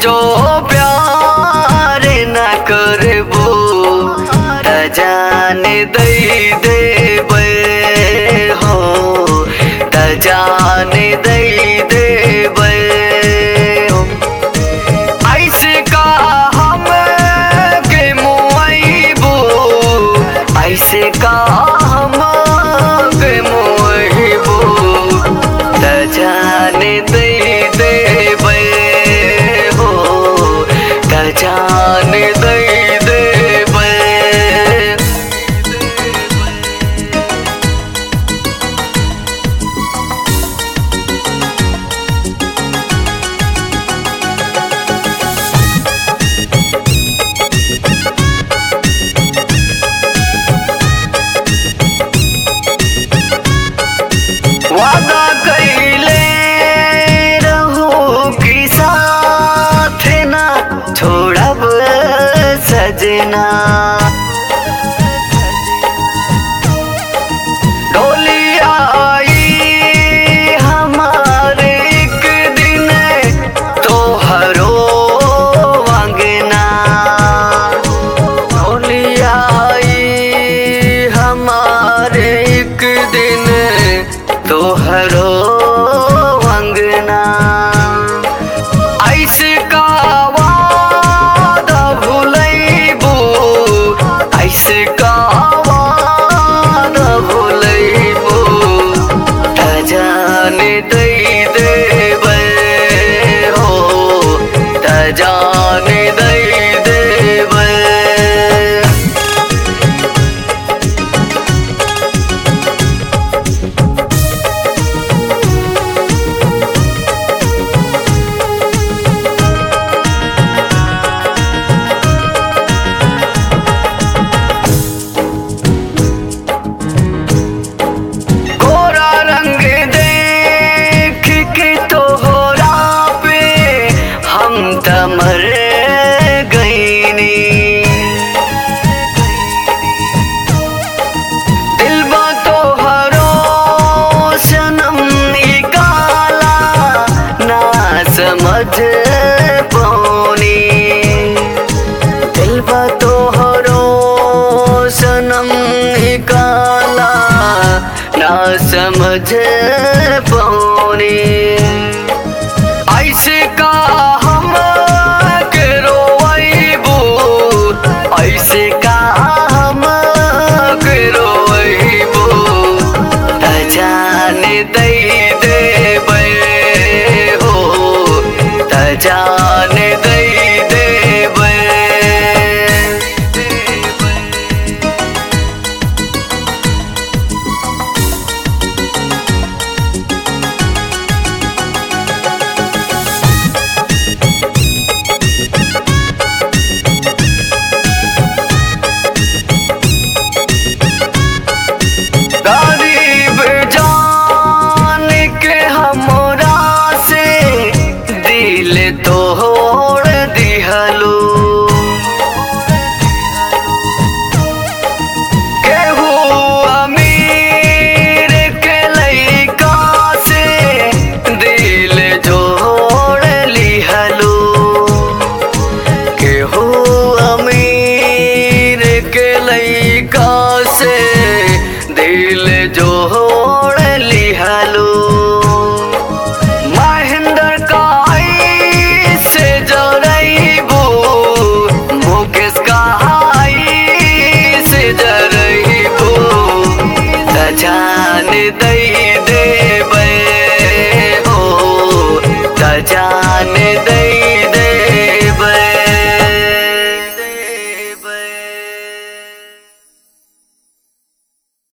जो प्यार न करबो त जान दई देबै हो, त जान दई देबै हो। ऐसे का हम के मुआइबो, ऐसे का हम के मुआइबो त जान दई देबै हो, त जान दई देबै। वादा कैले रहू कि साथ ना छोड़ब सजना, डोली आई हमारे एक दिन तोहरो अंगना, डोली आई हमारे एक दिन तोहरो अंगना। ऐसे का वादा भुलैबो, ऐसे का वादा भुलैबो त जान दई देबै हो, त जान दई